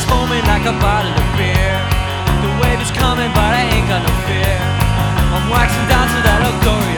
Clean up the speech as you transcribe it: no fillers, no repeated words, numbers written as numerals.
foaming like a bottle of beer. The wave is coming, but I ain't got no fear. I'm waxing down to that Longoria